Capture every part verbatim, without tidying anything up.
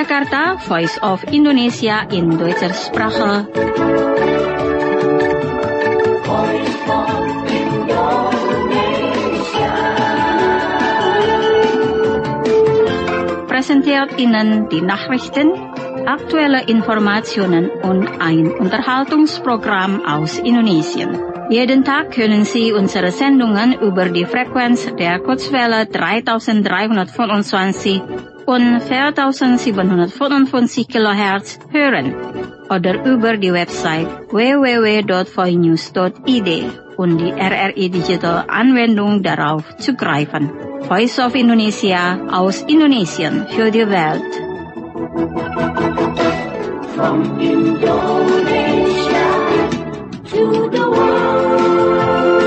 Jakarta, Voice of Indonesia in Deutscher Sprache. Präsentiert Ihnen die Nachrichten, aktuelle Informationen und ein Unterhaltungsprogramm aus Indonesien. Jeden Tag können Sie unsere Sendungen über die Frequenz der Kurzwelle dreitausenddreihundertfünfundzwanzig und viertausendsiebenhundertfünfundfünfzig Kilohertz hören oder über die Website w w w punkt voinews punkt i d und die R R I Digital Anwendung darauf zugreifen. Voice of Indonesia aus Indonesien für die Welt. From Indonesia to the world.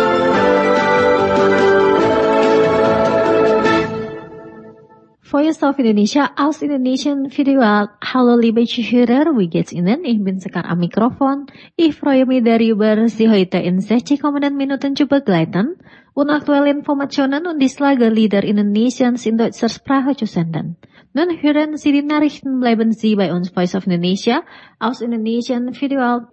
Voice of Indonesia aus Indonesien für die Welt. Hallo liebe Zuhörer, wie geht's Ihnen? Ich bin sekarang am Mikrofon. Ich freue mich darüber, Sie heute in sechzig Minuten zu begleiten und aktuelle Informationen und die Schlagerlieder Indonesiens in deutscher Sprache zu senden. Nun hören Sie die Nachrichten, bleiben Sie bei uns Voice of Indonesia aus Indonesien für die Welt.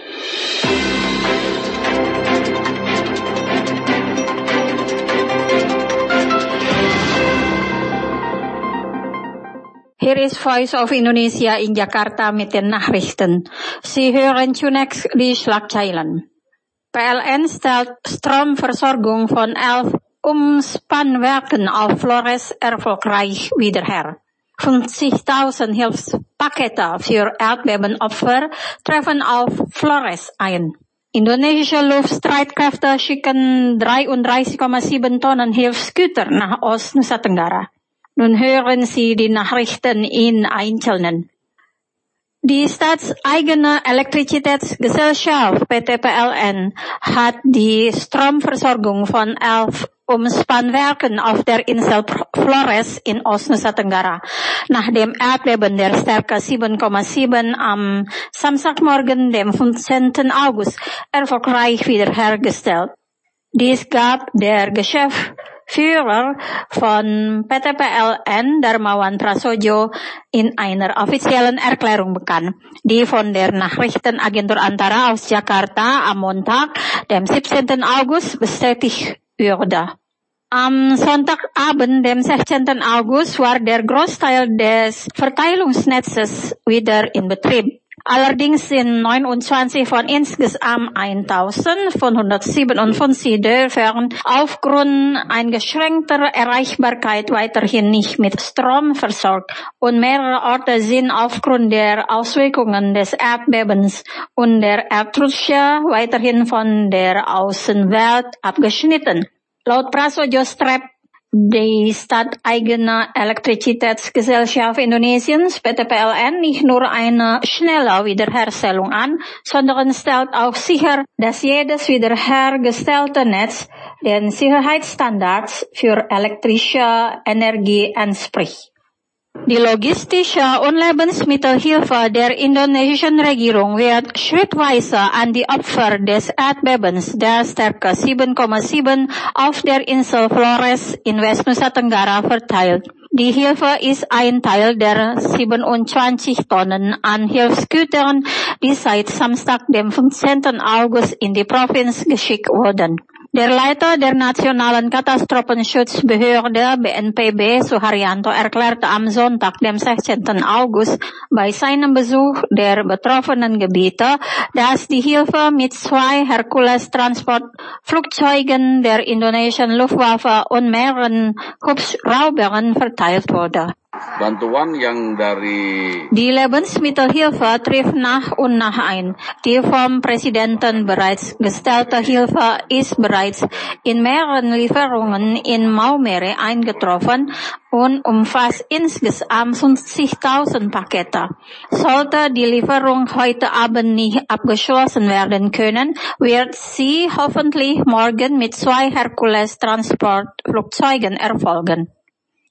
Hier ist Voice of Indonesia in Jakarta mit den Nachrichten. Sie hören zunächst die Schlagzeilen. P L N stellt Stromversorgung von elf Umspannwerken auf Flores erfolgreich wieder her. fünfzigtausend Hilfspakete für Erdbebenopfer treffen auf Flores ein. Indonesische Luftstreitkräfte schicken dreiunddreißig Komma sieben Tonnen Hilfsgüter nach Ost-Nusa Tenggara. Nun hören Sie die Nachrichten in Einzelnen. Die staatseigene Elektrizitätsgesellschaft P T P L N hat die Stromversorgung von elf Umspannwerken auf der Insel Flores in Ost-Nusa Tenggara nach dem Erdbeben der Stärke sieben Komma sieben am Samstagmorgen, dem fünfzehnten August, erfolgreich wiederhergestellt. Dies gab der Geschäftsführer von P T P L N, Darmawan Prasojo, in einer offiziellen Erklärung bekannt, die von der Nachrichtenagentur Antara aus Jakarta am Montag, dem siebzehnten August, bestätigt wurde. Am Sonntagabend, dem sechzehnten August, war der Großteil des Verteilungsnetzes wieder in Betrieb. Allerdings sind neunundzwanzig von insgesamt eintausendfünfhundertsiebenundfünfzig Dörfern aufgrund eingeschränkter Erreichbarkeit weiterhin nicht mit Strom versorgt und mehrere Orte sind aufgrund der Auswirkungen des Erdbebens und der Erdrutsche weiterhin von der Außenwelt abgeschnitten. Laut Prasojo strebt die stadteigene Elektrizitätsgesellschaft Indonesiens, P T P L N, nicht nur eine schnelle Wiederherstellung an, sondern stellt auch sicher, dass jedes wiederhergestellte Netz den Sicherheitsstandards für elektrische Energie entspricht. Die logistische und Lebensmittelhilfe der indonesischen Regierung wird schrittweise an die Opfer des Erdbebens der Stärke sieben Komma sieben auf der Insel Flores in West-Nusa Tenggara verteilt. Die Hilfe ist ein Teil der siebenundzwanzig Tonnen an Hilfsgütern, die seit Samstag, dem fünfzehnten August, in die Provinz geschickt wurden. Der Leiter der Nationalen Katastrophenschutzbehörde B N P B, Suharyanto, erklärte am Sonntag, dem sechzehnten August, bei seinem Besuch der betroffenen Gebiete, dass die Hilfe mit zwei Herkules-Transportflugzeugen der indonesischen Luftwaffe und mehreren Hubschraubern verteilt wurde. Bantuan yang dari Die Lebensmittelhilfe trifft nach und nach ein. Die vom Präsidenten bereits gestellte Hilfe ist bereits in mehreren Lieferungen in Maumere eingetroffen und umfasst insgesamt fünfzigtausend Pakete. Sollte die Lieferung heute Abend nicht abgeschlossen werden können, wird sie hoffentlich morgen mit zwei Herkules-Transportflugzeugen erfolgen.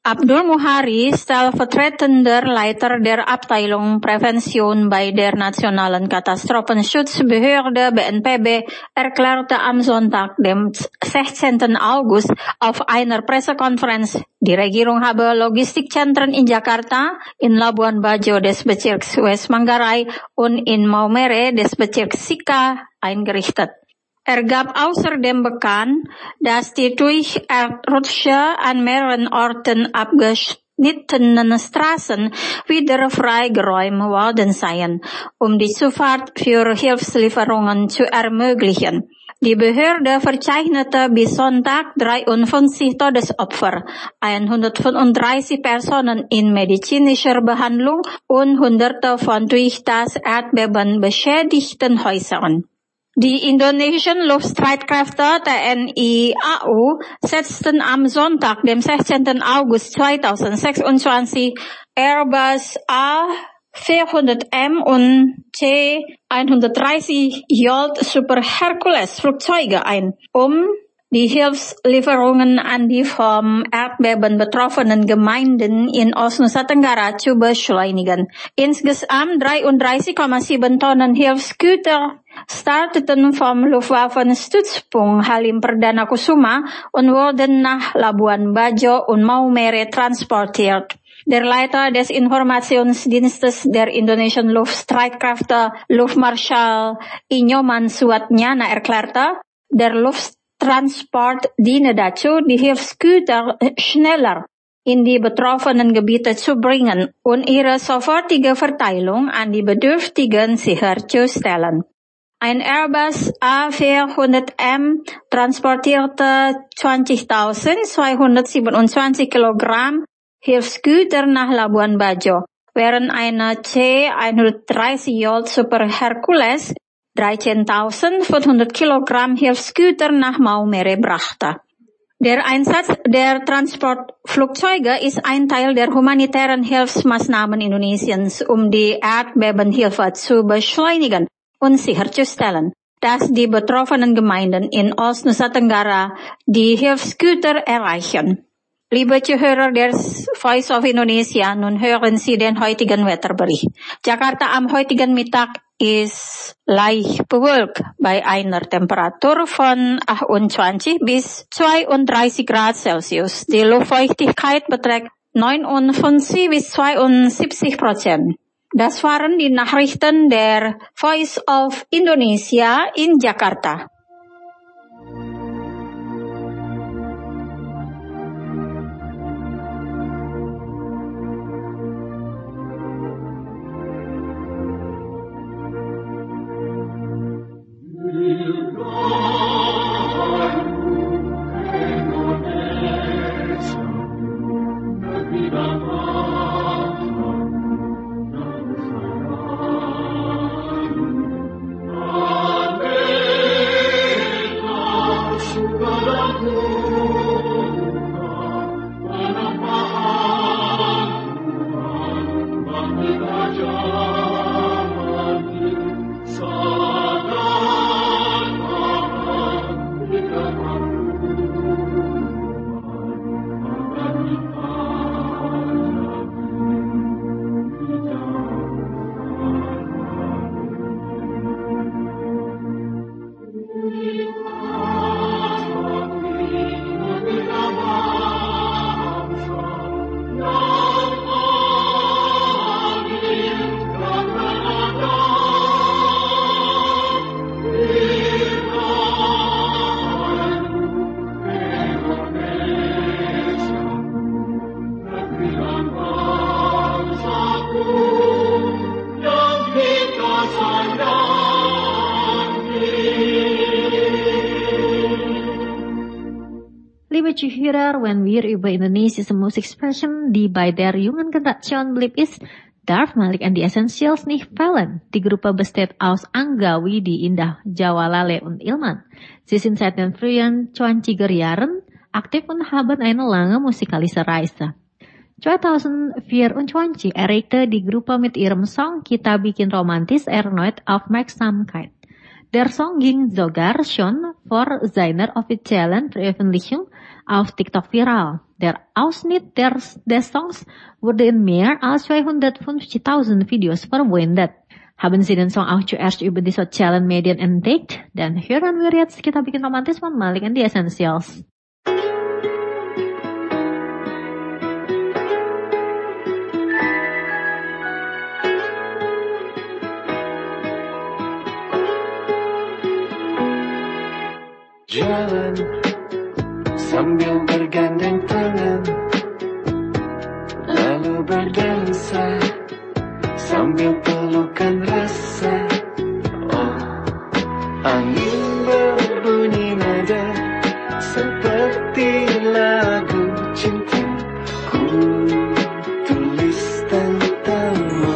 Abdul Muhari, stellvertretender Leiter der Abteilung Prävention bei der Nationalen Katastrophenschutzbehörde B N P B, erklärte am Sonntag, dem sechzehnten August, auf einer Pressekonferenz, die Regierung habe Logistikzentren in Jakarta, in Labuan Bajo des Bezirks West Manggarai und in Maumere des Bezirks Sika eingerichtet. Er gab außerdem bekannt, dass die durch Erdrutsche an mehreren Orten abgeschnittenen Straßen wieder freigeräumt worden seien, um die Zufahrt für Hilfslieferungen zu ermöglichen. Die Behörde verzeichnete bis Sonntag dreiundfünfzig Todesopfer, hundertfünfunddreißig Personen in medizinischer Behandlung und Hunderte von durch das Erdbeben beschädigten Häusern. Die indonesischen Luftstreitkräfte T N I A U setzten am Sonntag, dem sechzehnten August zweitausendsechsundzwanzig, Airbus A vierhundert M und C hundertdreißig J Super Hercules Flugzeuge ein, um die Hilfslieferungen an die vom Erdbeben betroffenen Gemeinden in Ostnusa Tenggara zu beschleunigen. Insgesamt dreiunddreißig Komma sieben Tonnen Hilfsgüter starteten vom Luftwaffenstützpunkt Halim Perdana Kusuma und wurden nach Labuan Bajo und Maumere transportiert. Der Leiter des Informationsdienstes der indonesischen Luftstreitkräfte, Luftmarschall Inyoman Suatnyana, erklärte, der Lufttransport diene dazu, die Hilfsgüter schneller in die betroffenen Gebiete zu bringen und ihre sofortige Verteilung an die Bedürftigen sicherzustellen. Ein Airbus A vierhundert M transportierte zwanzigtausendzweihundertsiebenundzwanzig Kilogramm Hilfsgüter nach Labuan Bajo, während eine C hundertdreißig J Super Hercules dreizehntausendfünfhundert Kilogramm Hilfsgüter nach Maumere brachte. Der Einsatz der Transportflugzeuge ist ein Teil der humanitären Hilfsmaßnahmen Indonesiens, um die Erdbebenhilfe zu beschleunigen und sicherzustellen, dass die betroffenen Gemeinden in Ostnusa Tenggara die Hilfsgüter erreichen. Liebe Zuhörer der Voice of Indonesia, nun hören Sie den heutigen Wetterbericht. Jakarta am heutigen Mittag ist leicht bewölkt bei einer Temperatur von achtundzwanzig bis zweiunddreißig Grad Celsius. Die Luftfeuchtigkeit beträgt neunundfünfzig bis zweiundsiebzig Prozent. Das waren die Nachrichten der Voice of Indonesia in Jakarta. Liebe Zuhörer, wenn wir über indonesische Musik sprechen, die bei der jungen Generation blieb, ist Darf Malik and the Essentials nicht fehlen. Die Gruppe besteht aus Anggawi die Indah, Jawa Lale und Ilman. Sie sind seit den frühen zwanziger Jahren aktiv und haben eine lange musikalische Reise. zweitausendvierundzwanzig erregte die Gruppe mit ihrem Song Kita Bikin Romantis erneut Aufmerksamkeit. Der Song ging sogar schon vor seiner offiziellen Veröffentlichung auf TikTok viral. Der Ausschnitt der, des Songs wurde in mehr als zweihundertfünfzigtausend Videos verwendet. Haben Sie den Song auch zuerst über die sozialen Medien entdeckt? Dann hören wir jetzt Kita Bikin Romantis von Malik and the Essentials. Jalan sambil bergandeng tangan, lalu berdansa sambil pelukan rasa. Oh, angin berbunyi nada seperti lagu cinta. Ku tulis tentangmu,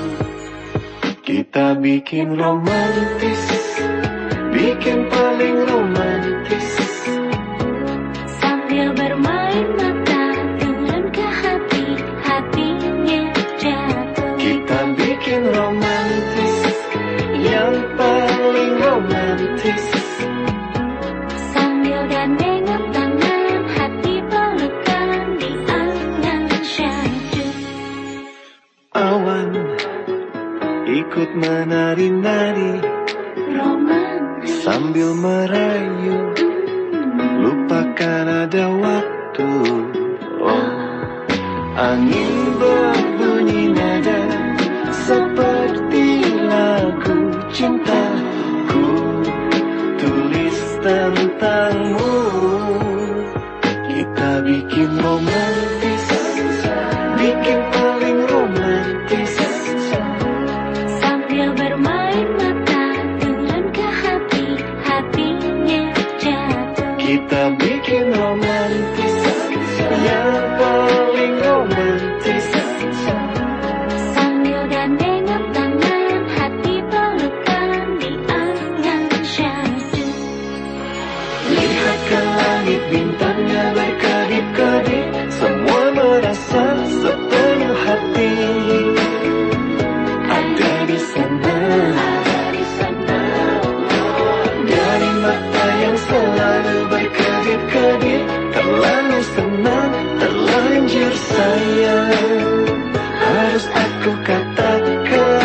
kita bikin romantis, bikin paling romantis. Sambil bermain mata, turun ke hati, hatinya jatuh. Kita bikin romantis, yang paling romantis. Sambil gandengan tangan, hati pelukan di angan syahdu. Awan ikut menari-nari, Romantis sambil merayu, lupakan ada waktu. Oh, angin berbunyi nada seperti lagu cinta. Ku tulis tentangmu, kita bikin romantis, bikin paling romantis. sambil bermain mata, turun ke hati, hatinya jatuh. Kita bikin romantis, yang paling romantis. Sambil gandengan tangan, hati pelukan di angan syahdu. Lihat ke langit, bintangnya berkedip-kedip, semua merasa sepenuh hati. Ada di sana, dari mata yang selalu berkedip-kedip, terlalu senang, terlanjur sayang, harus aku katakan.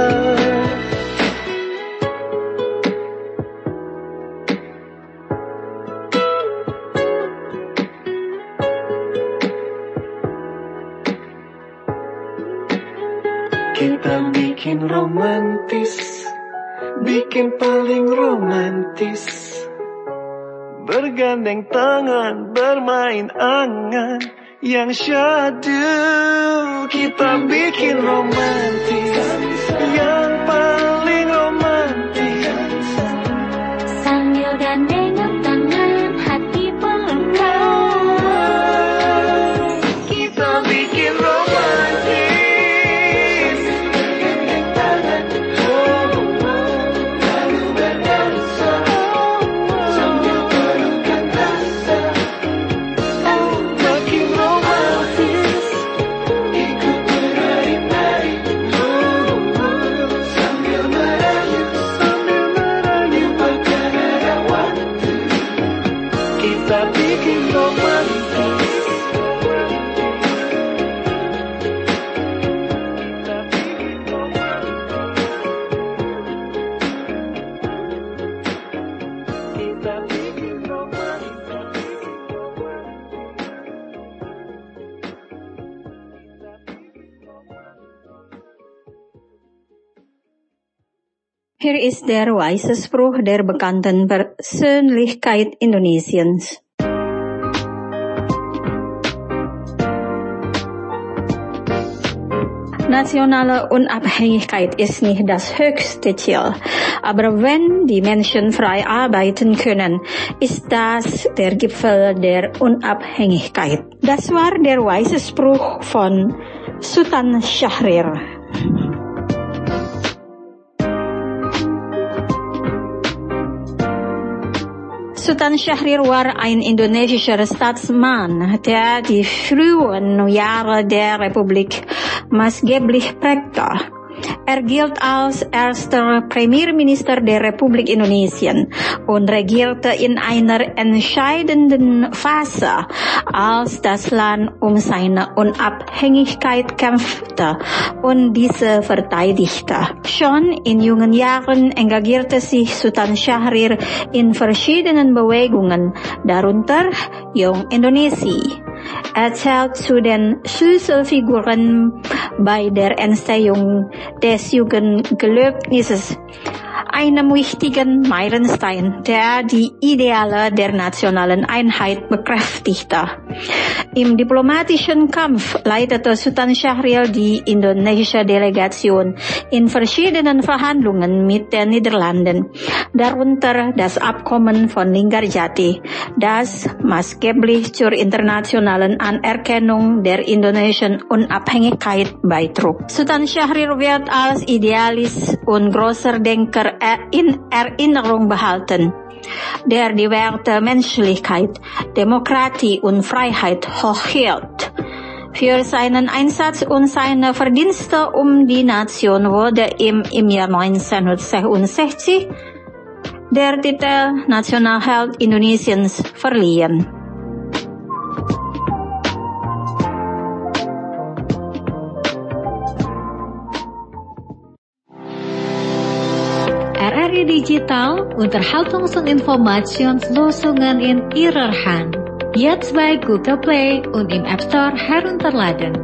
Kita bikin romantis, bikin paling romantis. Bergandeng tangan, bermain angan yang syahdu. Kita bikin romantis, yang paling romantis. Sambil gandengan tangan, hati pelukan. Kita bikin romantis. Hier ist der weise Spruch der bekannten Persönlichkeit Indonesiens. Nationale Unabhängigkeit ist nicht das höchste Ziel, aber wenn die Menschen frei arbeiten können, ist das der Gipfel der Unabhängigkeit. Das war der weise Spruch von Sultan Syahrir. Sultan Syahrir war ein indonesischer Staatsmann, der die frühen Jahre der Republik maßgeblich prägte. Er gilt als erster Premierminister der Republik Indonesien und regierte in einer entscheidenden Phase, als das Land um seine Unabhängigkeit kämpfte und diese verteidigte. Schon in jungen Jahren engagierte sich Sultan Syahrir in verschiedenen Bewegungen, darunter Young Indonesia. Er zählt zu den Schlüsselfiguren bei der Entstehung des Jugendgelöbnisses, einem wichtigen Meilenstein, der die Ideale der nationalen Einheit bekräftigte. Im diplomatischen Kampf leitete Sultan Syahrir die indonesische Delegation in verschiedenen Verhandlungen mit den Niederlanden, darunter das Abkommen von Linggarjati, das maßgeblich zur internationalen Anerkennung der indonesischen Unabhängigkeit beitrug. Sultan Syahrir wird als Idealis und großer Denker in Erinnerung behalten, der die Werte Menschlichkeit, Demokratie und Freiheit hochhielt. Für seinen Einsatz und seine Verdienste um die Nation wurde ihm im Jahr neunzehnhundertsechsundsechzig der Titel Nationalheld Indonesiens verliehen. R R I Digital Unterhaltungsinformationslösungen in Ihrer Hand. Jetzt bei Google Play und im App Store herunterladen.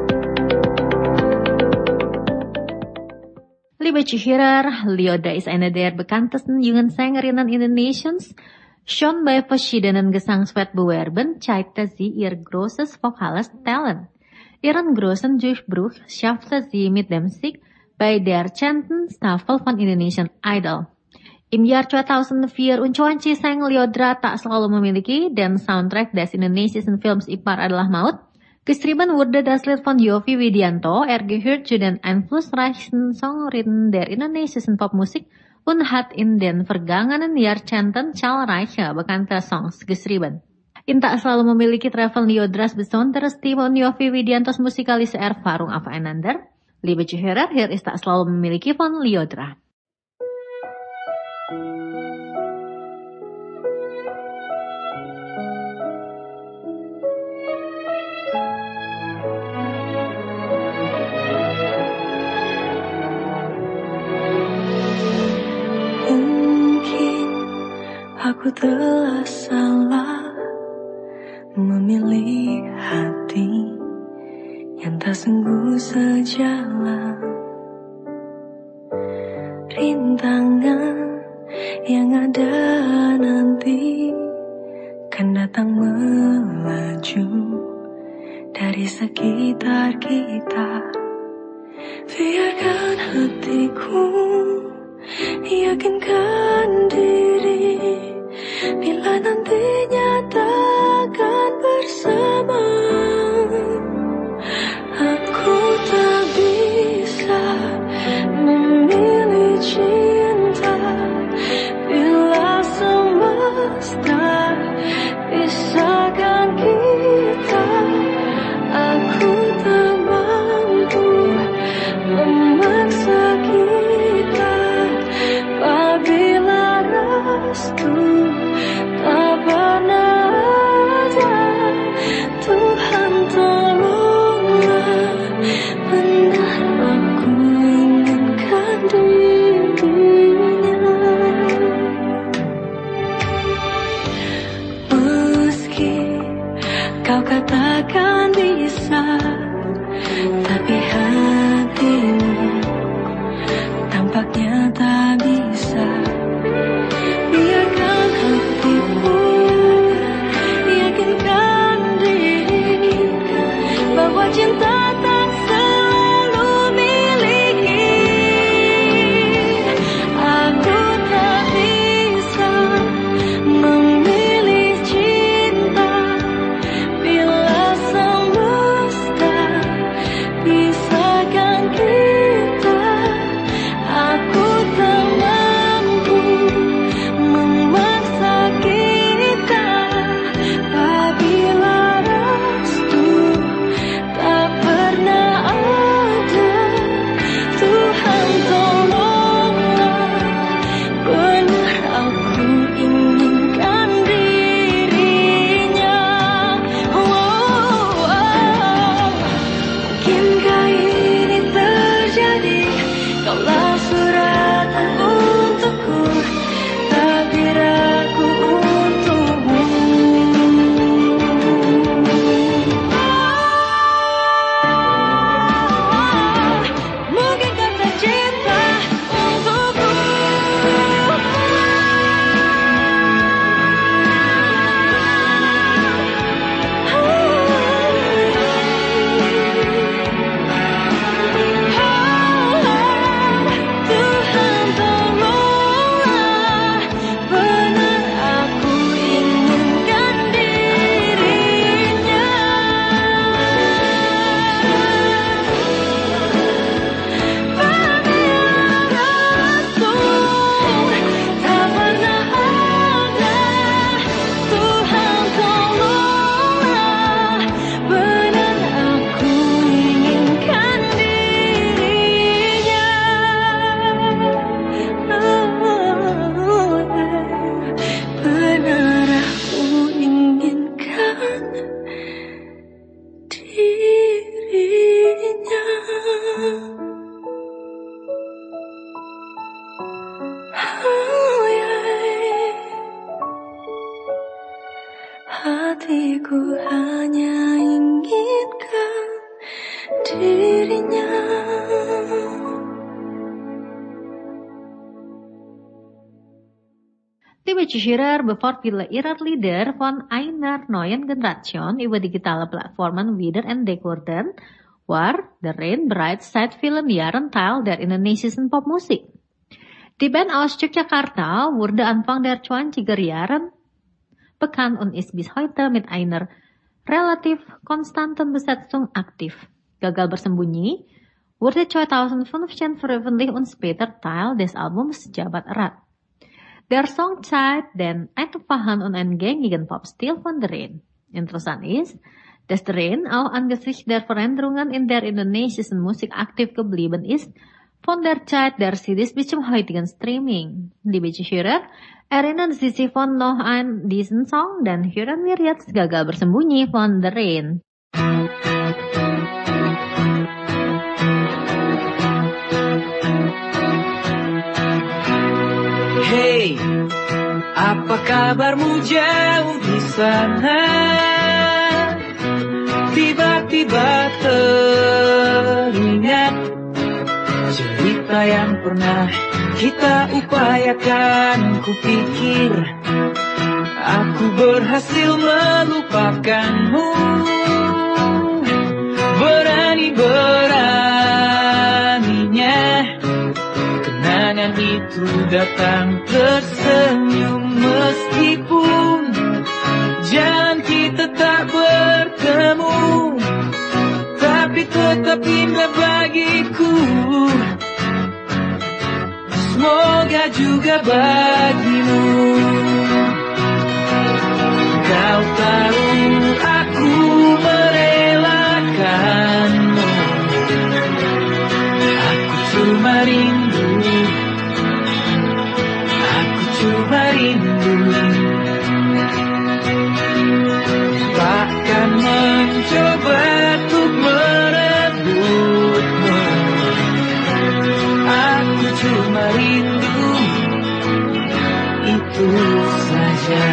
Liebe Zuhörer, Lioda ist eine der bekanntesten jungen Sängerinnen Indonesiens. Schon bei verschiedenen Gesangswettbewerben zeigte sie ihr großes vokales Talent. Ihren großen Durchbruch schaffte sie mit dem Sieg bei der zehnten Staffel von Indonesian Idol. Im Jahr zweitausendvier Uncuanci sang Liodra tak selalu memiliki dan Soundtrack des indonesischen Films Ipar adalah Maut. Geschrieben wurde das Lied von Yovie Widianto. Er gehört zu den einflussreichsten Songwritern der indonesischen Popmusik und hat in den vergangenen Jahrzehnten zahlreiche bekannte Songs geschrieben. In tak selalu memiliki Treffen Liodras besonderes Team und Yovie Widiantos musikalische Erfahrung aufeinander. Liebe Zuhörer, hier ist tak selalu memiliki von Liodra. Aku telah salah memilih hati yang tak sungguh sejalan. Rintangan yang ada nanti kan datang melaju dari sekitar kita. Biarkan hatiku yakinkan diri, bila nantinya takkan bersama. Aku tak bisa memilih cinta, bila semesta pisahkan kita. Aku tak mampu memaksa kita, apabila restu tak pernah ada. Tuhan tolonglah, benar aku inginkan dirinya. Meski kau katakan bisa, tapi hatimu Ku hanya inginkan dirinya. Liebe Zuhörer, bevor wir Ihrer Lieder von einer neuen Generation über digitale Plattformen wieder entdecken, war The Rain bereits seit vielen Jahren Teil der indonesischen Popmusik. Die Band aus Yogyakarta wurde Anfang der zwanziger Jahren bekannt und ist bis heute mit einer relativ konstanten Besetzung aktiv. Gagal bersembunyi wurde zweitausendfünfzehn veröffentlicht und später Teil des Albums Jabat Erat. Der Song zeigt den einfachen und eingängigen Popstil von The Rain. Interessant ist, dass The Rain auch angesichts der Veränderungen in der indonesischen Musik aktiv geblieben ist, von der Zeit der C Ds bis zum heutigen Streaming. Liebe Zuhörer, erinnern Sie sich von noch an diesen Song? Dann hören wir jetzt Gagal bersembunyi von The Rain. Hey, apa kabarmu jauh di sana? Tiba-tiba teringat cerita yang pernah kita upayakan. Kupikir aku berhasil melupakanmu. Berani-beraninya kenangan itu datang tersenyum. Meskipun jalan kita tak bertemu, tapi tetap indah bagiku. Semoga juga bagimu. Kau tahu aku merelakanmu. Aku cuma rindu, aku cuma rindu. Bahkan mencoba untuk merebutmu. Aku cuma rindu, itu saja.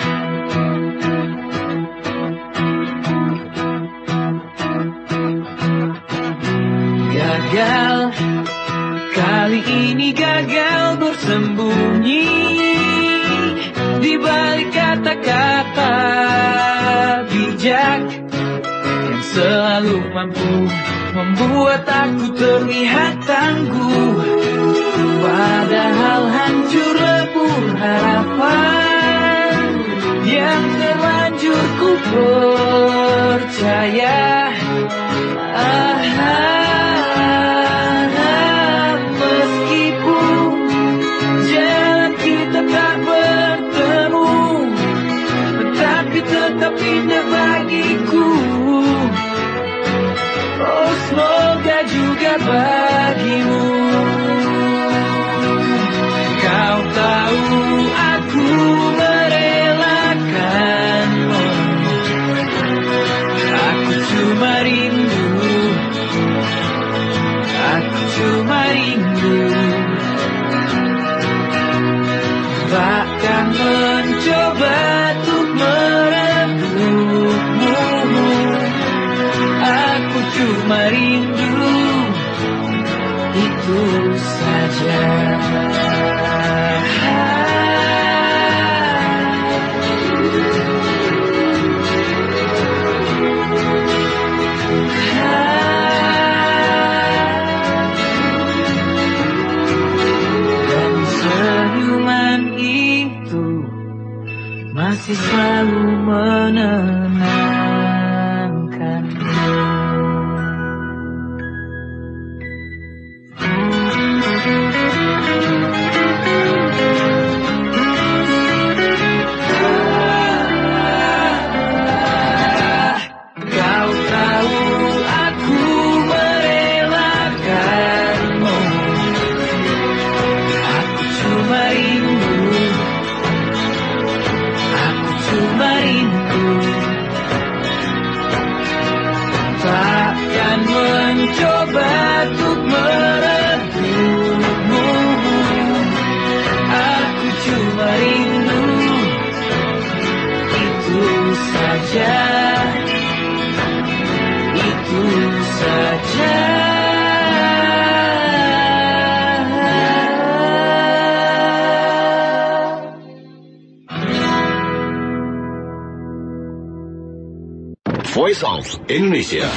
Gagal, kali ini gagal bersembunyi di balik kata-kata bijak yang selalu mampu membuat aku terlihat tangguh. Padahal hancur lebur harapan yang terlanjur ku percaya. Ah, ah, ah, meskipun jalan kita tak bertemu, tapi tetap indah bagiku. Oh, semoga juga bagimu. Kau tahu aku merelakanmu. Aku cuma rindu, aku cuma rindu. Bahkan mencoba untuk merebutmu. Aku cuma rindu, itu saja. Dan senyuman itu masih selalu menenangkanku. Kau tahu aku merelakanmu. Aku cuma rindu, aku cuma rindu. Voice of Indonesia.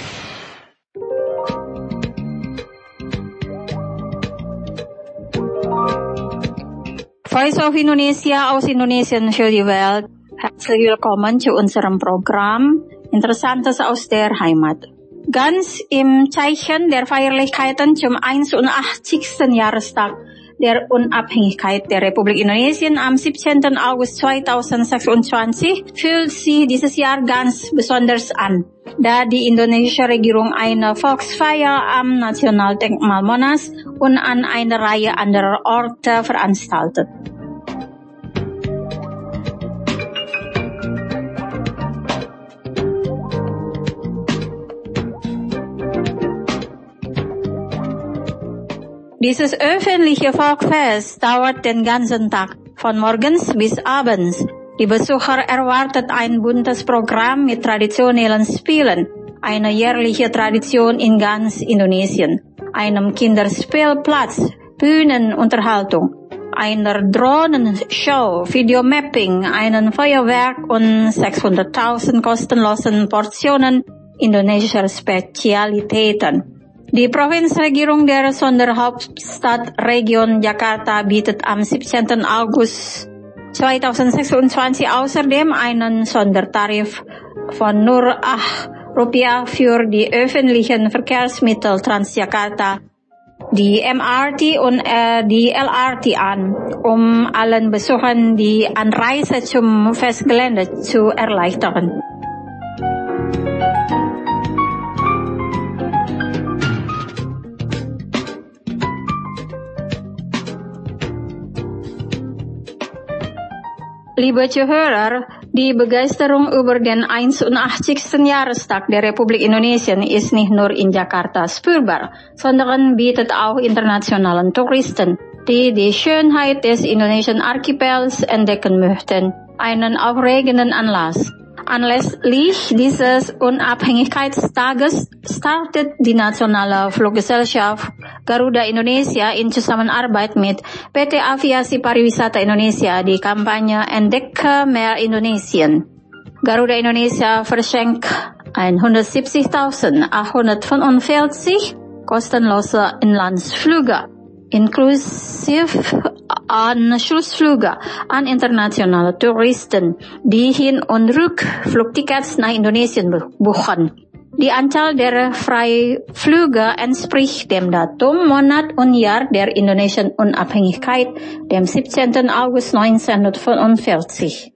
Voice of Indonesia aus Indonesien für die Welt. Herzlich willkommen zu unserem Programm Interessantes aus der Heimat. Ganz im Zeichen der Feierlichkeiten zum einundachtzigsten Jahrestag der Unabhängigkeit der Republik Indonesien am siebzehnten August zweitausendsechsundzwanzig fühlt sich dieses Jahr ganz besonders an, da die indonesische Regierung eine Volksfeier am Nationaldenkmal Monas und an einer Reihe anderer Orte veranstaltet. Dieses öffentliche Volksfest dauert den ganzen Tag, von morgens bis abends. Die Besucher erwartet ein buntes Programm mit traditionellen Spielen, eine jährliche Tradition in ganz Indonesien, einem Kinderspielplatz, Bühnenunterhaltung, einer Drohnenshow, Videomapping, einem Feuerwerk und sechshunderttausend kostenlosen Portionen indonesischer Spezialitäten. Die Provinzregierung der Sonderhauptstadt Region Jakarta bietet am siebzehnten August zweitausendsechsundzwanzig außerdem einen Sondertarif von nur acht Rupiah für die öffentlichen Verkehrsmittel Transjakarta, die M R T und äh, die L R T an, um allen Besuchern die Anreise zum Festgelände zu erleichtern. Liebe Zuhörer, die Begeisterung über den einundachtzigsten Jahrestag der Republik Indonesien ist nicht nur in Jakarta spürbar, sondern bietet auch internationalen Touristen, die die Schönheit des indonesischen Archipels entdecken möchten, einen aufregenden Anlass. Anlässlich dieses Unabhängigkeitstages startet die nationale Fluggesellschaft Garuda Indonesia in Zusammenarbeit mit P T Aviasi Pariwisata Indonesia die Kampagne Entdecke mehr Indonesien. Garuda Indonesia verschenkt hundertsiebzigtausendachthundertfünfundvierzig kostenlose Inlandsflüge, inklusive Anschlussflüge an internationale Touristen, die Hin- und Rückflugtickets nach Indonesien buchen. Die Anzahl der Freiflüge entspricht dem Datum, Monat und Jahr der indonesischen Unabhängigkeit, dem siebzehnten August neunzehnhundertfünfundvierzig.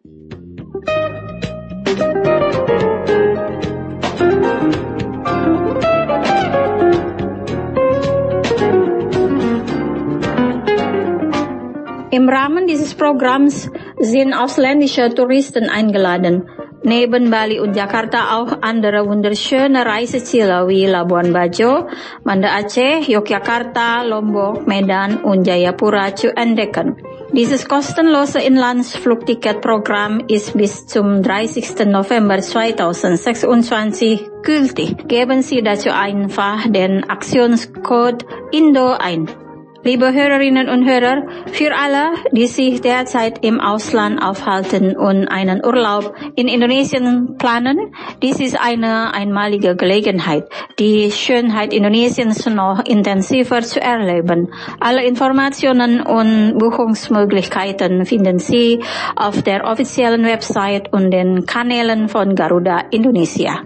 Im Rahmen dieses Programms sind ausländische Touristen eingeladen. Neben Bali und Jakarta auch andere wunderschöne Reiseziele wie Labuan Bajo, Banda Aceh, Yogyakarta, Lombok, Medan und Jayapura zu entdecken. Dieses kostenlose Inlandsflugticketprogramm ist bis zum dreißigsten November zweitausendsechsundzwanzig gültig. Geben Sie dazu einfach den Aktionscode Indo ein. Liebe Hörerinnen und Hörer, für alle, die sich derzeit im Ausland aufhalten und einen Urlaub in Indonesien planen, dies ist eine einmalige Gelegenheit, die Schönheit Indonesiens noch intensiver zu erleben. Alle Informationen und Buchungsmöglichkeiten finden Sie auf der offiziellen Website und den Kanälen von Garuda Indonesia.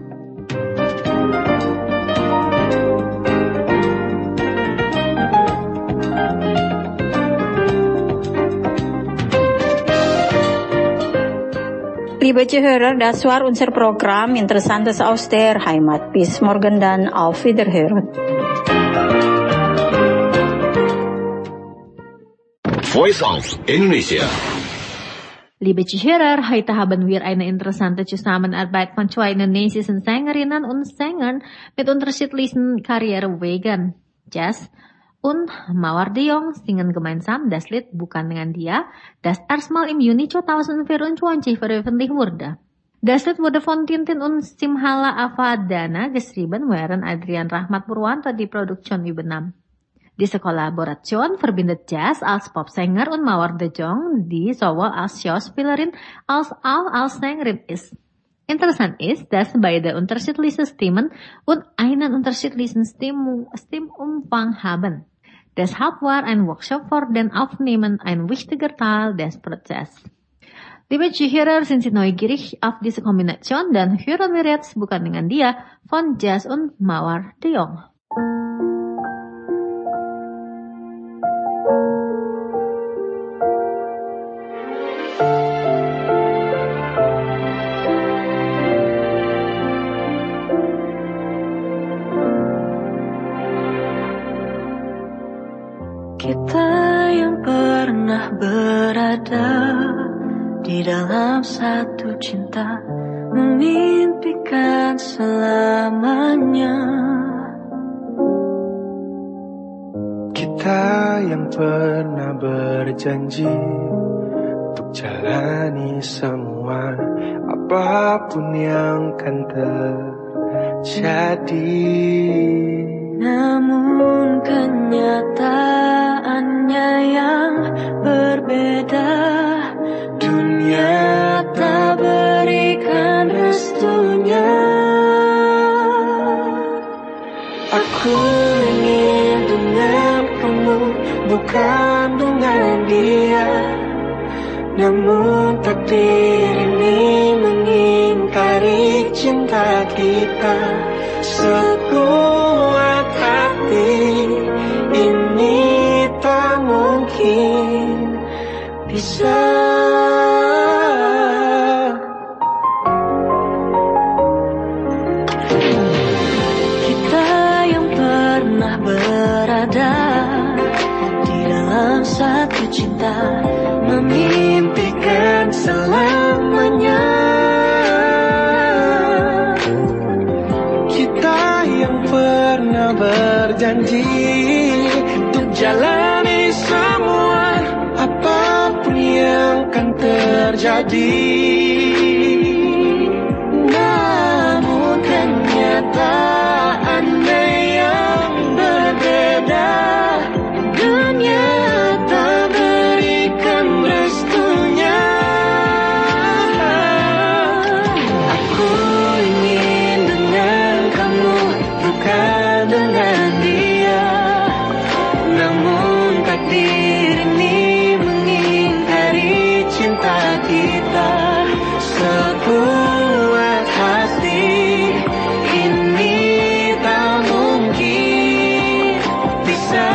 Liebe Zuhörer, das war unser Programm Interessantes aus der Heimat. Bis morgen dann, auf Wiederhören. Voice of Indonesia. Liebe Zuhörer, heute haben wir eine interessante Zusammenarbeit von zwei indonesischen Sängerinnen und Sängern mit unterschiedlichen Karrierewegen. Jazz und Mawar de Jong singen gemeinsam das Lied Bukan Dengan Dia, das erstmal im Juni zweitausendvierundzwanzig veröffentlicht wurde. Das Lied wurde von Tintin und Simhala Avadana geschrieben, während Adrian Rahmat Purwanto die Produktion übernahm. Diese Kollaboration verbindet Jazz als Popsänger und Mawar de Jong, die sowohl als Schauspielerin als auch als Sängerin ist. Interessant ist, dass beide unterschiedliche Stimmen und einen unterschiedlichen Stimmung, Stimmumfang haben. Deshalb war ein Workshop für den Aufnehmen ein wichtiger Teil des Prozesses. Liebe Zuhörer, sind Sie neugierig auf diese Kombination? Dann hören wir jetzt Bukan Dengan Dia von Jazz und Mawar de Jong. Kita yang pernah berada di dalam satu cinta, memimpikan selamanya. Kita yang pernah berjanji untuk jalani semua, apapun yang akan terjadi. Namun kenyataannya yang berbeda, dunia tak berikan restunya. Aku ingin dengan kamu, bukan dengan dia. Namun takdir ini mengingkari cinta kita. Sekuat hati ini tak mungkin bisa. Kita yang pernah berada di dalam satu cinta, memimpikan selamanya. Kita yang pernah berjanji untuk jalani semua, apapun yang akan terjadi. Namun kenyataannya yang berbeda, dunia tak berikan restunya. Aku ingin dengan kamu, bukan dengan dia. Namun takdir ini mengingkari cinta kita. Sekuat hati ini tak mungkin bisa.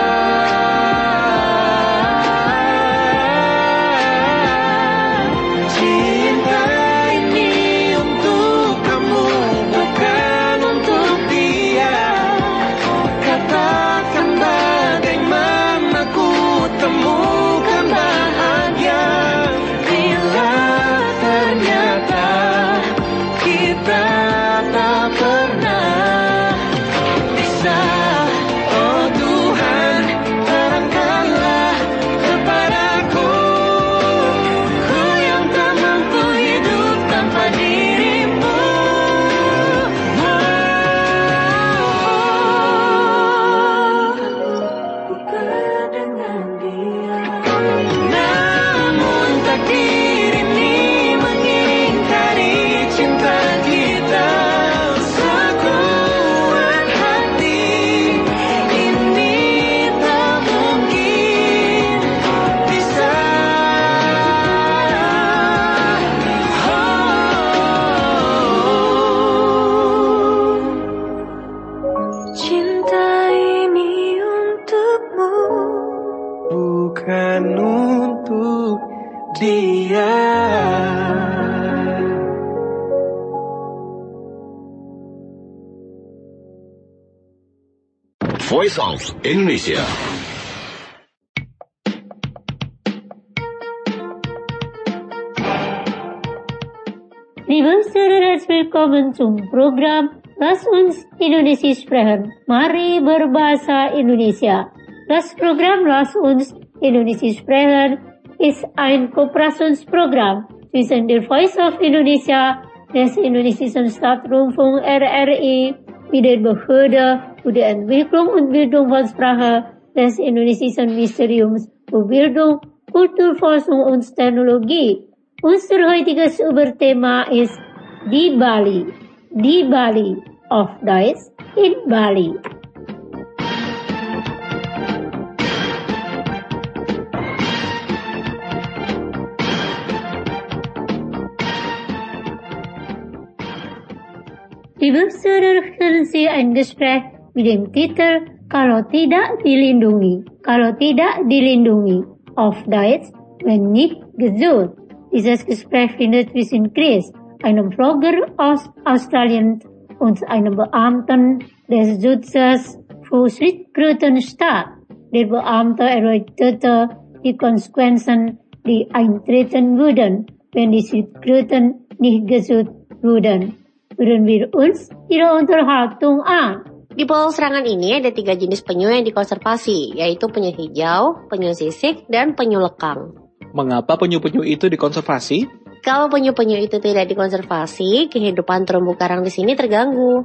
Cinta ini untuk kamu, bukan untuk dia. Katakan bagaimana ku temukan bahagia bila ternyata kita tak pernah bisa. Oh Tuhan, terangkanlah kepadaku, ku yang tak mampu hidup tanpa dirimu. Bukan dengan dia. Namun takdir ini mengingkari cinta kita. Sekuat hati ini tak mungkin bisa. Oh, cinta ini untukmu, Bukan untuk dia. Voice of Indonesia. Liebe Zuhörer, willkommen zum Programm Lass uns Indonesisch sprechen. Mari berbahasa Indonesia. Das Programm Lass uns Indonesisch sprechen ist ein Kooperationsprogramm zwischen der Voice of Indonesia, des Indonesischen Staatsrundfunk R R I, mit der Behörde für die Entwicklung und Bildung von Sprache des Indonesischen Ministeriums für Bildung, Kulturforschung und Technologie. Unser heutiges Überthema ist di Bali, di Bali of Deutsch in Bali. Liebe Zuhörer, hören Sie ein Gespräch mit dem Titel Kalau tidak dilindungi, kalau tidak dilindungi, auf Deutsch, wenn nicht gesucht. Dieses Gespräch findet zwischen Chris, einem Blogger aus Australien, und einem Beamten des Schutzes für Schildkröten statt. Der Beamte erläuterte die Konsequenzen, die eintreten würden, wenn die Schildkröten nicht gesucht würden. Hören wir uns ihre Unterhaltung an. Di pulau serangan ini ada tiga jenis penyu yang dikonservasi, yaitu penyu hijau, penyu sisik, dan penyu lekang. Mengapa penyu-penyu itu dikonservasi? Kalau penyu-penyu itu tidak dikonservasi, kehidupan terumbu karang di sini terganggu.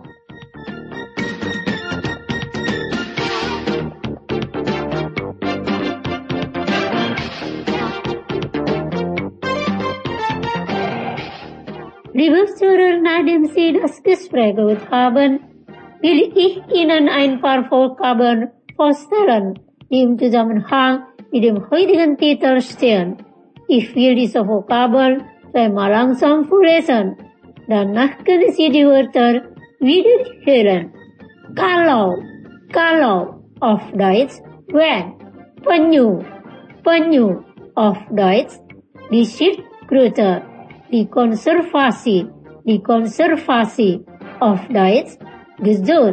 Liebe Zuhörer, nachdem Sie das Gespräch gehört haben, will ich Ihnen ein paar Vokabeln vorstellen, die im Zusammenhang mit dem heutigen Titel stehen. Ich will diese Vokabeln zweimal langsam vorlesen. Danach können Sie die Wörter wieder hören. Kalau, kalau, auf Deutsch, when. Penyu, penyu, auf Deutsch, die Schildkröte, die Konservasi, die Konservasi, auf Deutsch, gesund,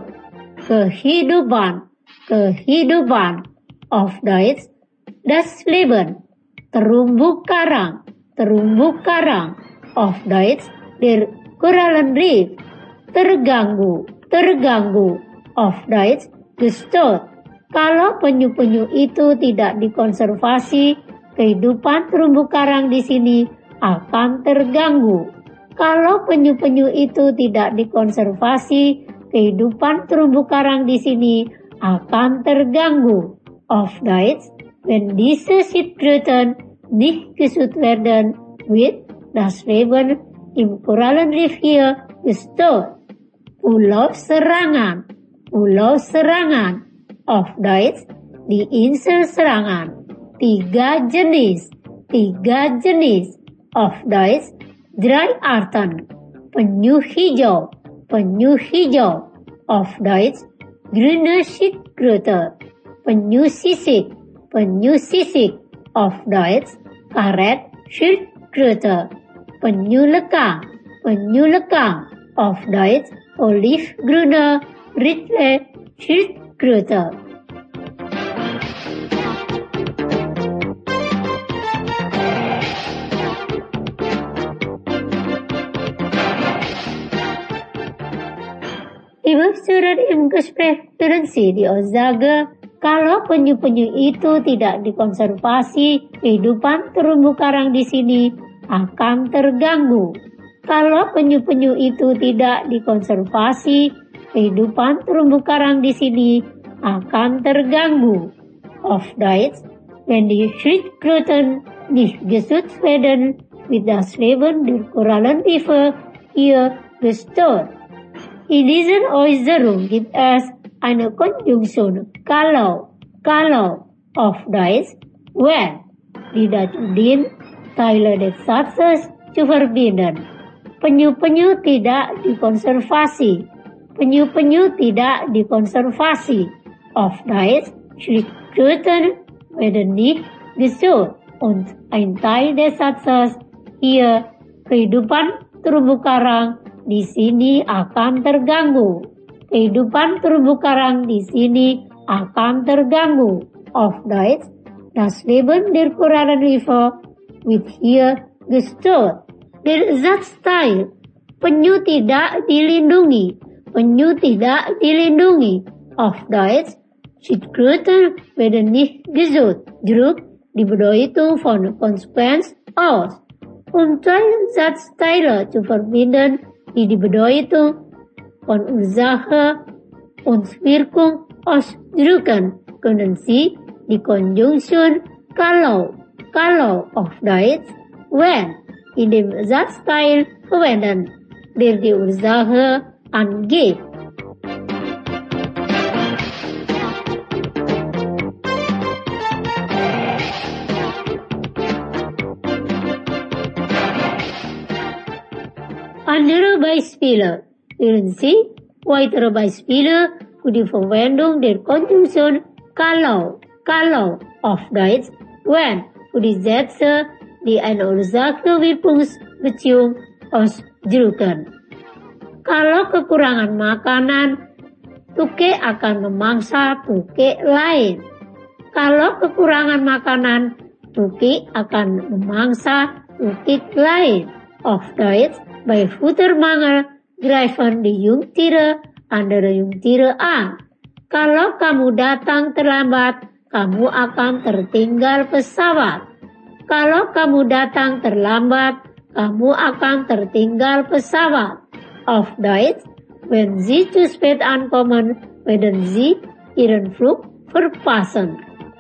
kehidupan, kehidupan, auf Deutsch, das Leben, terumbu karang, terumbu karang, auf Deutsch, der Korallenriff, terganggu, terganggu, auf Deutsch, gestört. Kalau penyu-penyu itu tidak dikonservasi, kehidupan terumbu karang di sini akan terganggu. Kalau penyu-penyu itu tidak dikonservasi, kehidupan terumbu karang di sini akan terganggu. Auf Deutsch, wenn diese Schildkröten nicht geschützt werden, wird das Leben im Korallenriff hier gestört. Pulau Serangan, Pulau Serangan, auf Deutsch, die Insel Serangan. Tiga jenis, tiga jenis, auf Deutsch, drei Arten. Penyu hijau, penyu hijau, auf Deutsch, grüne Schildkröte. Penyu sisik, penyu sisik, auf Deutsch, karet Schildkröte. Penyu lekang, penyu lekang, auf Deutsch, olivgrüne Rittle Schildkröte. Liebe Zuhörer, im Gespräch hören Sie die Aussage, kalau penyu-penyu itu tidak dikonservasi, kehidupan terumbu karang di sini akan terganggu. Kalau penyu-penyu itu tidak dikonservasi, kehidupan terumbu karang di sini akan terganggu. Auf Deutsch, wenn die Schildkröten nicht geschützt werden, wird das Leben der Korallenriffe hier gestört. In dieser Äußerung gibt es eine Konjunktion kalau, kalau, auf Deutsch, when, die dazu dient, Teile des Satzes zu verbinden. Penyu-penyu tidak dikonservasi. Penyu-penyu tidak dikonservasi. Auf Deutsch, Schildkröten werden nicht gesucht. Und ein Teil des Satzes hier, kehidupan terumbu karang di sini akan terganggu. Kehidupan terumbu karang di sini akan terganggu. Auf Deutsch, das Leben der Korallenriffe wird hier gestört. Der Satzteil, penyu tidak dilindungi, penyu tidak dilindungi. Auf Deutsch, Schildkröten werden nicht gesucht. Drückt die Bedeutung von Konsequenz aus. Um zwei Satzteile zu verbinden, die die Bedeutung von Ursache und Wirkung ausdrücken, können Sie die Konjunktion kalau, kalau auf Deutsch, when in dem Satzteil verwenden. der die Ursache angeht. Andere Beispiele wären Sie weitere Beispiele für die Verwendung der Konjunktion kalau, kalau auf Deutsch when für die Sätze, die eine Ursache-Wirkungsbeziehung ausdrücken. Kalau kekurangan makanan, Tuke akan memangsa Tuke lain. Kalau kekurangan makanan, Tuki akan memangsa Tuki lain. Auf Deutsch, bei Futtermangel greifen die Jungtiere andere Jungtiere an. Kalau kamu datang terlambat, kamu akan tertinggal pesawat. Kalau kamu datang terlambat, kamu akan tertinggal pesawat. Auf Deutsch, wenn Sie zu spät ankommen, werden Sie Ihren Flug verpassen.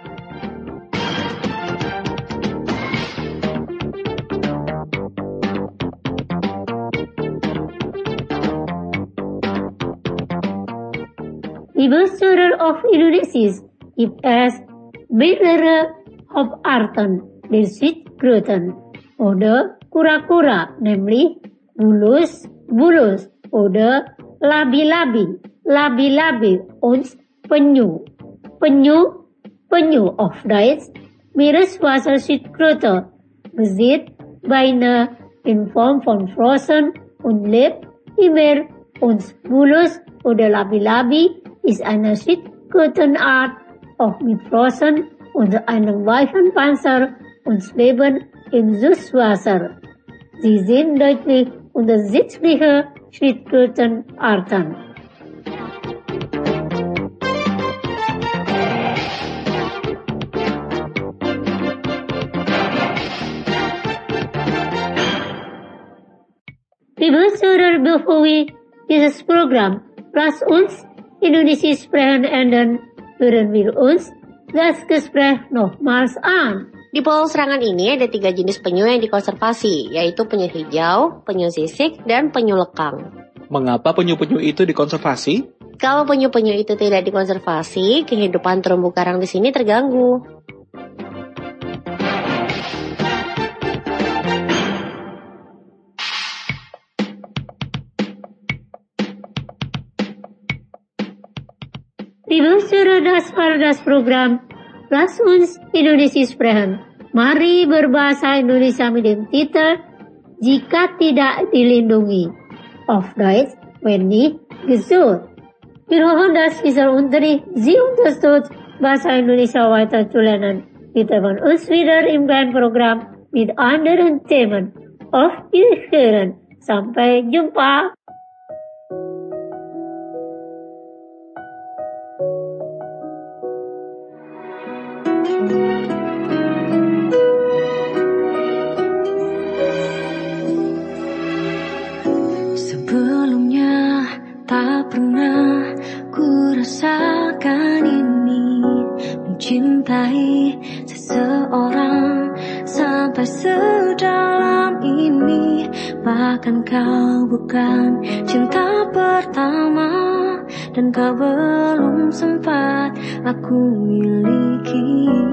Liebe Zuhörer auf Indonesisch gibt es mehrere Hauptarten der Schildkröten oder kura-kura, nämlich bulus, bulus oder labi-labi, labi-labi und penyu. Penyu, penyu auf Deutsch, Meereswasserschildkröte, besteht Beine in Form von Flossen und lebt im Meer, und bulus oder labi-labi ist eine Schildkrötenart, auch mit Flossen und einem weichen Panzer und schweben im Süßwasser. Sie sind deutlich unterschiedliche Schildkrötenarten. Liebe Zuhörer, bevor wir dieses Programm Lass uns Indonesisch sprechen enden, hören wir uns das Gespräch nochmals an. Di pulau Serangan ini ada tiga jenis penyu yang dikonservasi, yaitu penyu hijau, penyu sisik, dan penyu lekang. Mengapa penyu-penyu itu dikonservasi? Kalau penyu-penyu itu tidak dikonservasi, kehidupan terumbu karang di sini terganggu. Liebe Zuhörer, das war das Programm Lass uns Indonesisch sprechen. Mari berbahasa Indonesia mit dem Titel Jika Tidak Dilindungi. Auf Deutsch, wenn nicht gesund. Wir hoffen, dass dieser Unterricht Sie unterstützt, Bahasa Indonesia weiter zu lernen. Wir treffen uns wieder im kleinen Programm mit anderen Themen. Auf Wiederhören. Sampai jumpa. Sebelumnya tak pernah ku rasakan ini, mencintai seseorang sampai sedalam ini. Bahkan kau bukan cinta pertama, dan kau belum sempat aku miliki.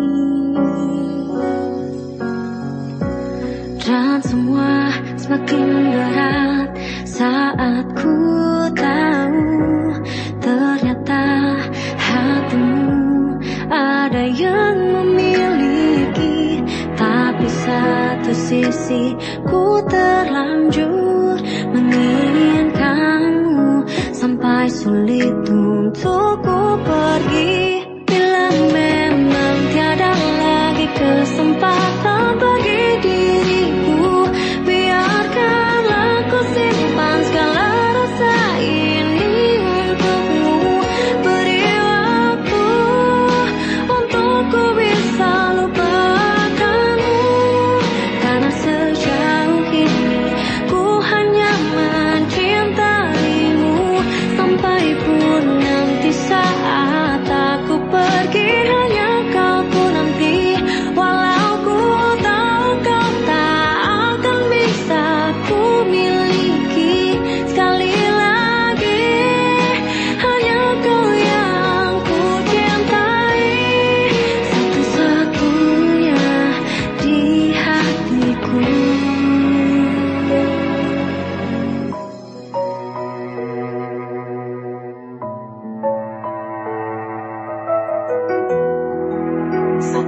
Dan semua semakin berat saat ku tahu ternyata hatimu ada yang memiliki. Tapi satu sisi ku terlanjur menginginkanmu sampai sulit untuk ku pergi. Bila memang tiada lagi kesempatan bagi diriku, biarkanlah ku simpan segala rasa ini untukmu. Beri waktu untuk ku bisa lupakanmu, karena sejauh ini ku hanya mencintaimu. Sampai pun nanti saat aku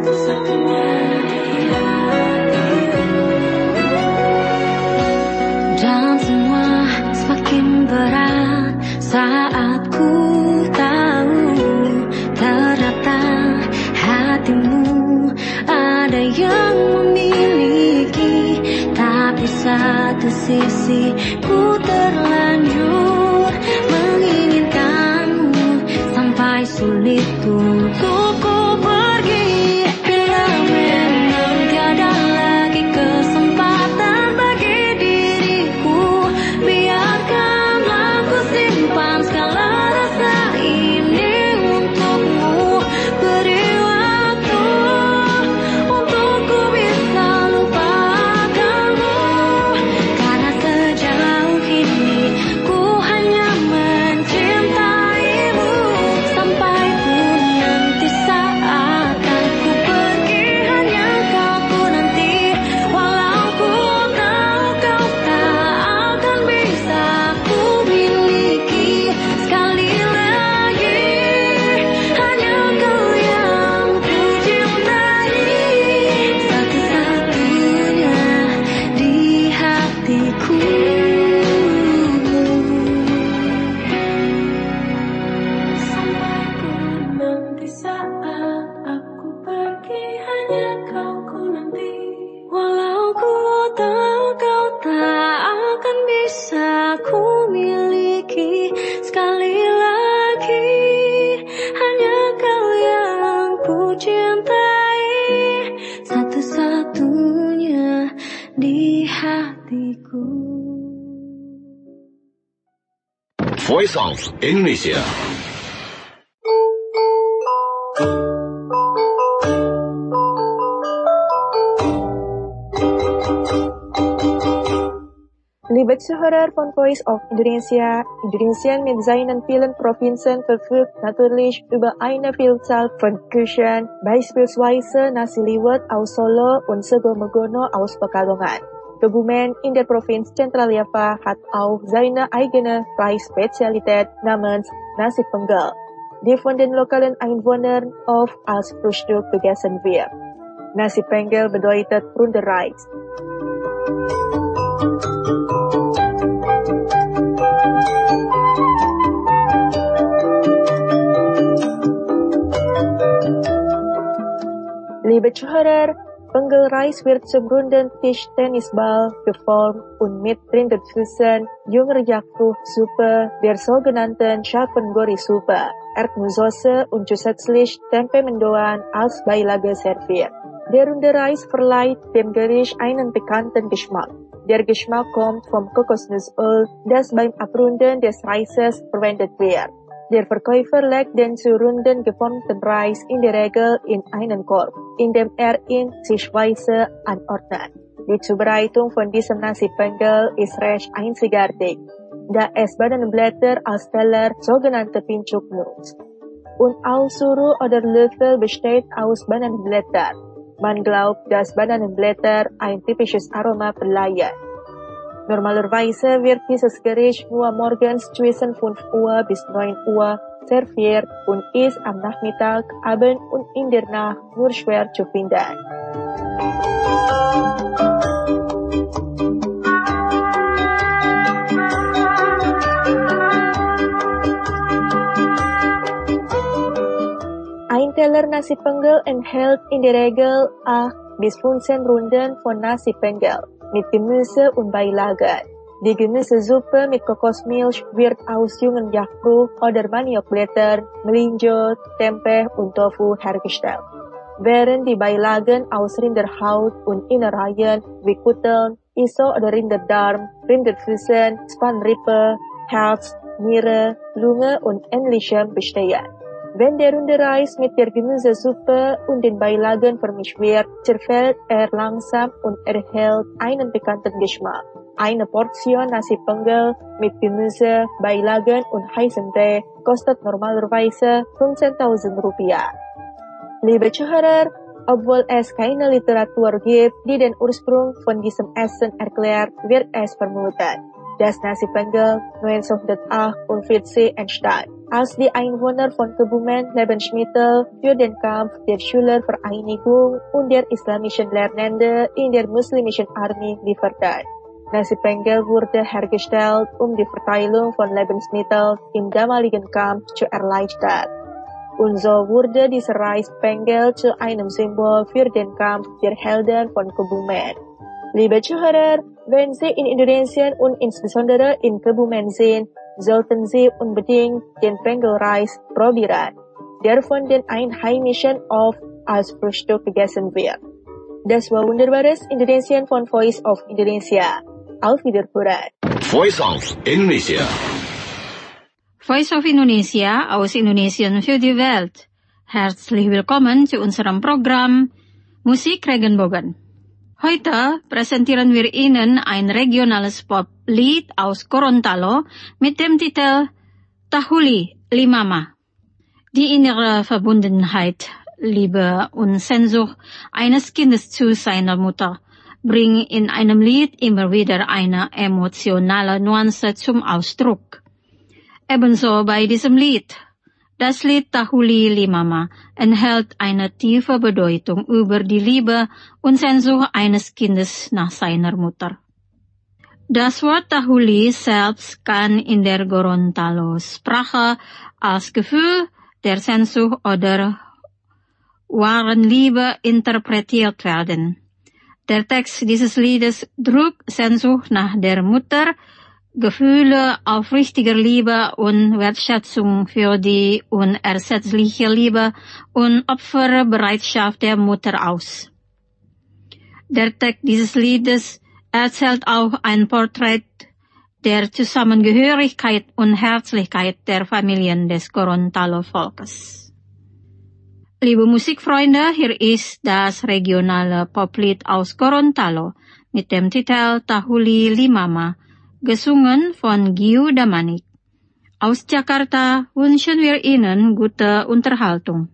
Dan semua semakin berat saat ku tahu ternyata hatimu ada yang memiliki. Tapi satu sisi ku terlanjur menginginkanmu sampai sulit untuk ku pergi. Bila memang tiada lagi kesempatan bagi diriku, biarkanlah ku simpan segala rasa ini untukmu. Beri waktu untuk ku bisa lupakanmu, karena sejauh ini ku hanya mencintaimu. Sampai pun nanti saat aku pergi, hanya kau ku nanti. Walau ku tahu kau tak akan bisa ku miliki sekali lagi. Hanya kau yang ku cintai, satu-satunya di hatiku. Sampai pun nanti saat aku pergi, hanya kau ku nanti. Walau ku tahu kau tak akan bisa ku miliki sekali lagi. Hanya kau yang ku cintai, satu-satunya di hatiku. Voice of Indonesia. Liebe Zuhörer von Voice of Indonesia, Indonesien mit seinen vielen Provinzen verfügt natürlich über eine Vielzahl von Küchen, beispielsweise Nasi Liwet aus Solo und Sego Megono aus Pekalongan. Kebumen in der Provinz Zentraljava hat auch seine eigene Reisspezialität namens Nasi Penggel, die von den lokalen Einwohnern oft als Frühstück gegessen wird. Nasi Penggel bedeutet runder Reis. Liebe Zuhörer, Penggel-Reis wird zum runden Tischtennisball geformt und mit Rinderfüßen, junger Jagdfruchtsuppe, der sogenannten scharfen Gori-Suppe, Erdnusssoße und zusätzlich Tempe Mendoan als Beilage serviert. Der runde Reis verleiht dem Gericht einen bekannten Geschmack. Der Geschmack kommt vom Kokosnussöl, das beim Abrunden des Reises verwendet wird. Der Verkäufer legt den zu runden geformten Reis in der Regel in einen Korb, in dem er ihn sichtweise anordnet. Die Zubereitung von diesem Nasi Penggel ist recht einzigartig, da es Bananenblätter als Teller, sogenannte Pincuk, nutzt. Und auch Suru oder Löffel besteht aus Bananenblättern. Man glaubt, dass Bananenblätter ein typisches Aroma verleihen. Normalerweise wird dieses Gericht nur morgens zwischen fünf Uhr bis neun Uhr serviert und ist am Nachmittag, Abend und in der Nacht nur schwer zu finden. Ein Teller Nasi Penggel enthält in der Regel acht bis fünfzehn Runden von Nasi Penggel mit Gemüse und Beilagen. Die Gemüsesuppe mit Kokosmilch wird aus jungen Jagdfrucht oder Maniokblättern, Melinjo, Tempe und Tofu hergestellt, während die Beilagen aus Rinderhaut und Innereien wie Kutteln, Iso oder Rinderdarm, Rinderfüßen, Spanrippe, Herz, Niere, Lunge und Ähnlichem bestehen. Wenn der runde Reis mit der Gemüsesuppe und den Beilagen vermischt wird, zerfällt er langsam und erhält einen bekannten Geschmack. Eine Portion Nasi Penggel mit Gemüse, Beilagen und heißem Tee kostet normalerweise fünfzehntausend Rupiah. Liebe Zuhörer, obwohl es keine Literatur gibt, die den Ursprung von diesem Essen erklärt, wird es vermutet, dass Nasi Penggel neunzehnhundertachtundvierzig entstand. Als die Einwohner von Kebumen, Lebensmittel für den Kampf der Schülervereinigung und der islamischen Lernende in der muslimischen Armee lieferten. Nasi-Pengel wurde hergestellt, um die Verteilung von Lebensmitteln im damaligen Kampf zu erleichtern. Und so wurde dieser Reispengel zu einem Symbol für den Kampf der Helden von Kebumen. Liebe Zuhörer, wenn Sie in Indonesien und insbesondere in Kebumen sind, sollten Sie unbedingt den Pengelreis probieren, der von den Einheimischen oft als Frühstück gegessen wird. Das war wunderbares Indonesien von Voice of Indonesia. Auf Wiederhören. Voice of Indonesia. Voice of Indonesia aus Indonesien für die Welt. Herzlich willkommen zu unserem Programm Musik Regenbogen. Heute präsentieren wir Ihnen ein regionales Poplied aus Gorontalo mit dem Titel Tahuli Limama. Die innere Verbundenheit, Liebe und Sehnsucht eines Kindes zu seiner Mutter bringen in einem Lied immer wieder eine emotionale Nuance zum Ausdruck. Ebenso bei diesem Lied. Das Lied Tahuli Limama enthält eine tiefe Bedeutung über die Liebe und Sehnsucht eines Kindes nach seiner Mutter. Das Wort Tahuli selbst kann in der Gorontalo-Sprache als Gefühl der Sehnsucht oder wahren Liebe interpretiert werden. Der Text dieses Liedes drückt Sehnsucht nach der Mutter, Gefühle aufrichtiger Liebe und Wertschätzung für die unersetzliche Liebe und Opferbereitschaft der Mutter aus. Der Text dieses Liedes erzählt auch ein Porträt der Zusammengehörigkeit und Herzlichkeit der Familien des Gorontalo-Volkes. Liebe Musikfreunde, hier ist das regionale Poplied aus Gorontalo mit dem Titel Tahuli Limama, gesungen von Giu Damanik. Aus Jakarta wünschen wir Ihnen gute Unterhaltung.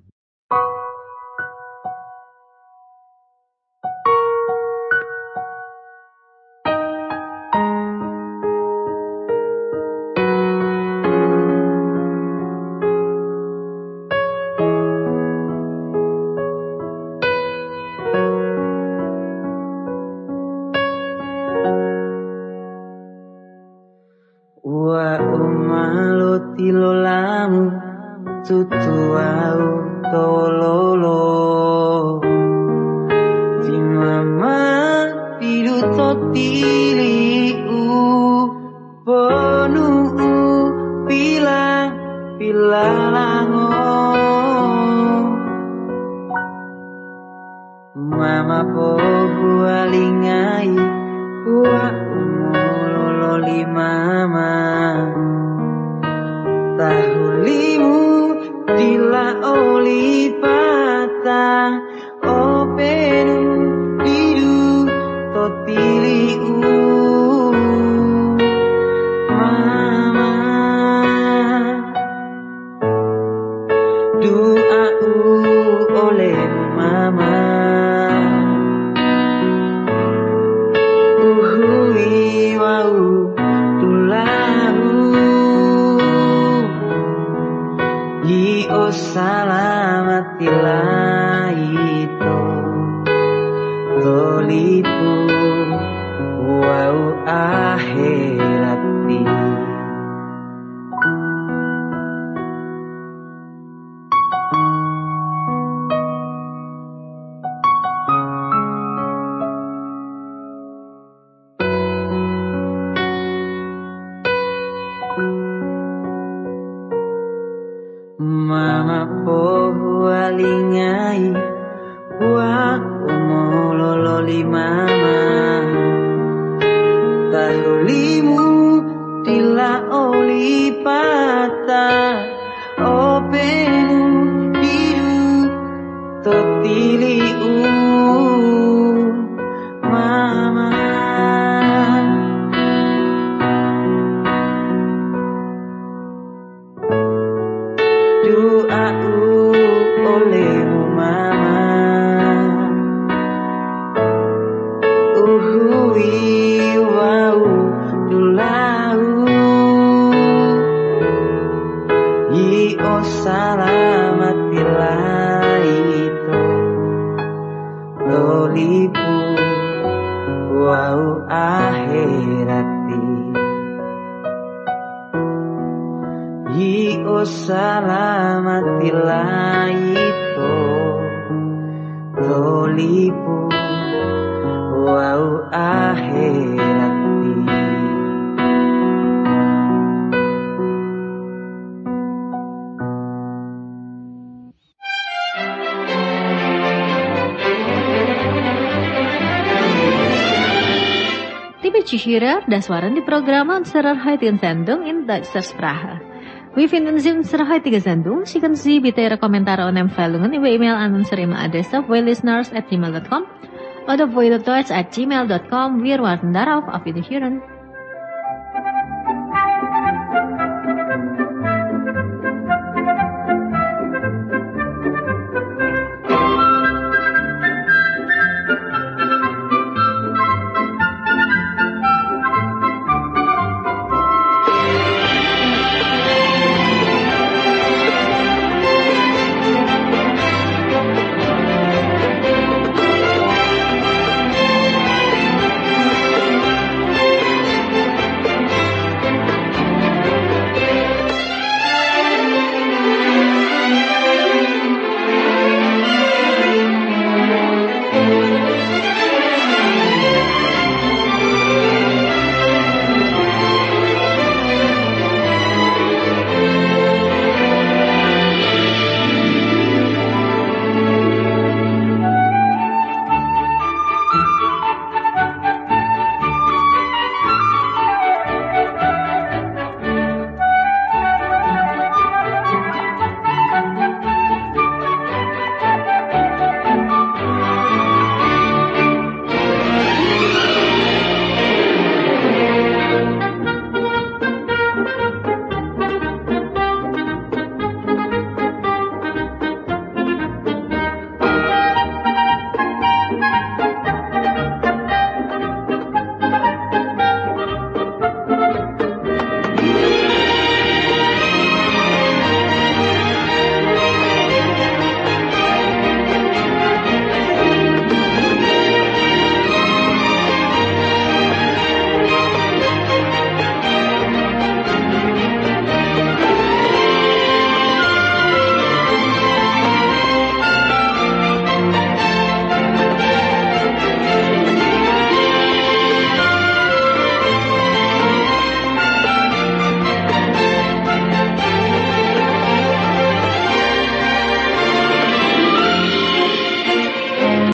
Yi tolipu wau akhirati yi o salamatila ito tolipu wau akhirati. Liebe Zuhörer, das waren die Programme unserer heutigen Sendung in deutscher Sprache. Wir finden Sie unsere heutige Sendung. Schicken Sie bitte Ihre Kommentare und Empfehlungen über E-Mail an unsere E-Mail-Adresse voilisteners at gmail dot com oder voiledeutsch at gmail dot com. Wir warten darauf. Auf Wiederhören.